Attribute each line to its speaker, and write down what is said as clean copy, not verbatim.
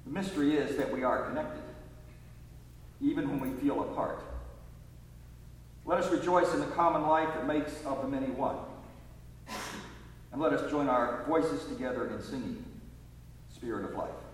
Speaker 1: The mystery is that we are connected, even when we feel apart. Let us rejoice in the common life that makes of the many one. And let us join our voices together in singing, Spirit of Life.